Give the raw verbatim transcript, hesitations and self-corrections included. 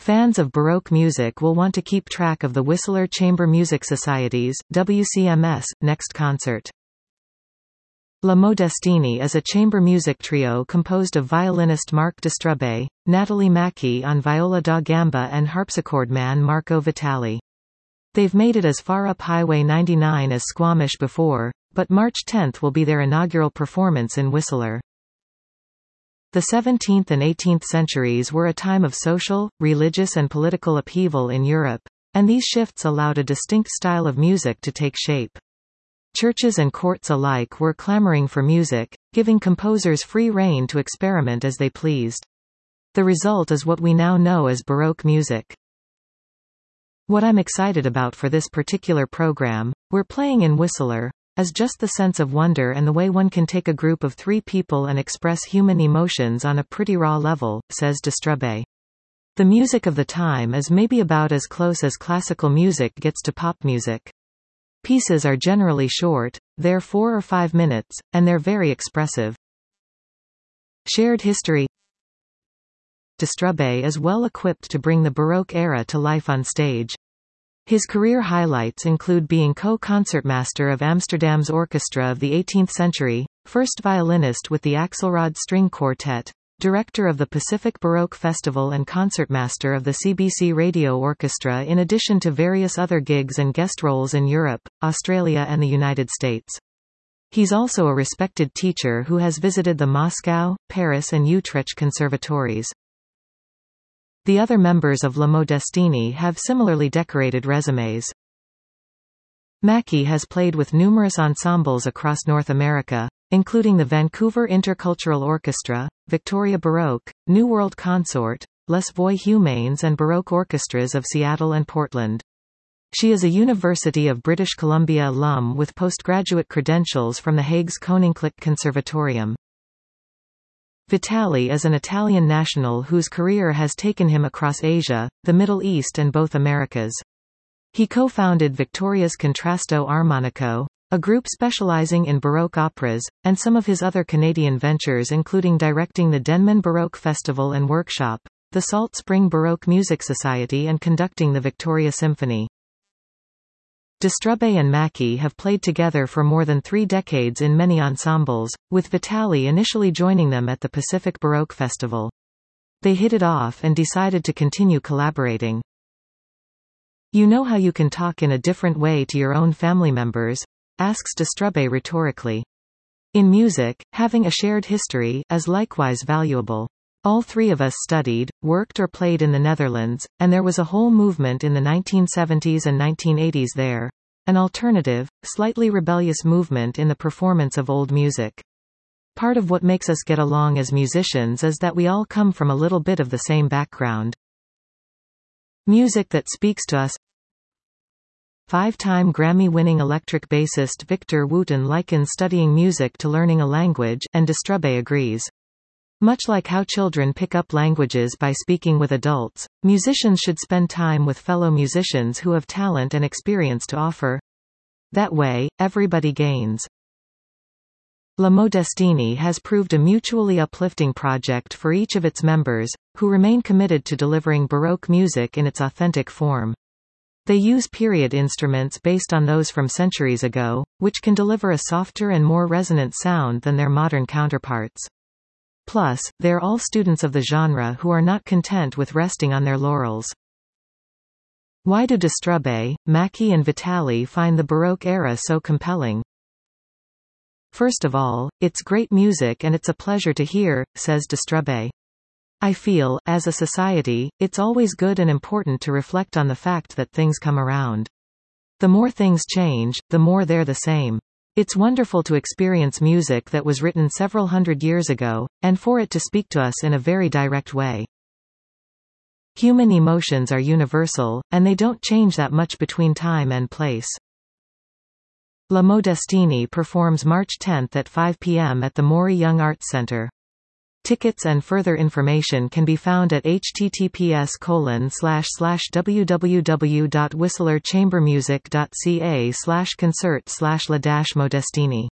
Fans of Baroque music will want to keep track of the Whistler Chamber Music Society's, W C M S, next concert. La Modestini is a chamber music trio composed of violinist Marc Distrubbe, Natalie Mackey on viola da gamba and harpsichord man Marco Vitali. They've made it as far up Highway ninety-nine as Squamish before, but March tenth will be their inaugural performance in Whistler. The seventeenth and eighteenth centuries were a time of social, religious and political upheaval in Europe, and these shifts allowed a distinct style of music to take shape. Churches and courts alike were clamoring for music, giving composers free rein to experiment as they pleased. The result is what we now know as Baroque music. What I'm excited about for this particular program, we're playing in Whistler, is just the sense of wonder and the way one can take a group of three people and express human emotions on a pretty raw level, says Distrubbe. The music of the time is maybe about as close as classical music gets to pop music. Pieces are generally short, they're four or five minutes, and they're very expressive. Shared history. Distrubbe is well equipped to bring the Baroque era to life on stage. His career highlights include being co-concertmaster of Amsterdam's orchestra of the eighteenth century, first violinist with the Axelrod String Quartet, director of the Pacific Baroque Festival and concertmaster of the C B C Radio Orchestra, in addition to various other gigs and guest roles in Europe, Australia and the United States. He's also a respected teacher who has visited the Moscow, Paris and Utrecht conservatories. The other members of La Modestini have similarly decorated resumes. Mackey has played with numerous ensembles across North America, including the Vancouver Intercultural Orchestra, Victoria Baroque, New World Consort, Les Voix Humaines and Baroque Orchestras of Seattle and Portland. She is a University of British Columbia alum with postgraduate credentials from the Hague's Koninklijk Conservatorium. Vitali is an Italian national whose career has taken him across Asia, the Middle East and both Americas. He co-founded Victoria's Contrasto Armonico, a group specializing in Baroque operas, and some of his other Canadian ventures including directing the Denman Baroque Festival and Workshop, the Salt Spring Baroque Music Society and conducting the Victoria Symphony. Distrubbe and Mackey have played together for more than three decades in many ensembles, with Vitali initially joining them at the Pacific Baroque Festival. They hit it off and decided to continue collaborating. You know how you can talk in a different way to your own family members? Asks Distrubbe rhetorically. In music, having a shared history is likewise valuable. All three of us studied, worked or played in the Netherlands, and there was a whole movement in the nineteen seventies and nineteen eighties there. An alternative, slightly rebellious movement in the performance of old music. Part of what makes us get along as musicians is that we all come from a little bit of the same background. Music that speaks to us. Five-time Grammy-winning electric bassist Victor Wooten likens studying music to learning a language, and Distrubbe agrees. Much like how children pick up languages by speaking with adults, musicians should spend time with fellow musicians who have talent and experience to offer. That way, everybody gains. La Modestini has proved a mutually uplifting project for each of its members, who remain committed to delivering Baroque music in its authentic form. They use period instruments based on those from centuries ago, which can deliver a softer and more resonant sound than their modern counterparts. Plus, they're all students of the genre who are not content with resting on their laurels. Why do Distrubbe, Mackey and Vitali find the Baroque era so compelling? First of all, it's great music and it's a pleasure to hear, says Distrubbe. I feel, as a society, it's always good and important to reflect on the fact that things come around. The more things change, the more they're the same. It's wonderful to experience music that was written several hundred years ago, and for it to speak to us in a very direct way. Human emotions are universal, and they don't change that much between time and place. La Modestini performs March tenth at five p m at the Maury Young Arts Center. Tickets and further information can be found at h t t p s colon slash slash w w w dot whistler chamber music dot c a slash concert slash la dash modestini.